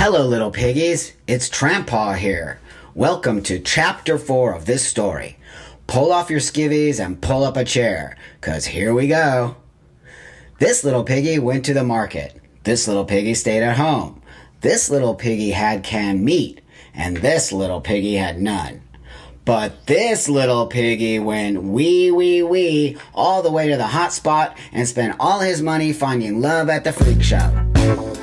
Hello, little piggies. It's Trampaw here. Welcome to Chapter 4 of this story. Pull off your skivvies and pull up a chair, 'cause here we go. This little piggy went to the market. This little piggy stayed at home. This little piggy had canned meat, and this little piggy had none. But this little piggy went wee all the way to the hot spot and spent all his money finding love at the freak show.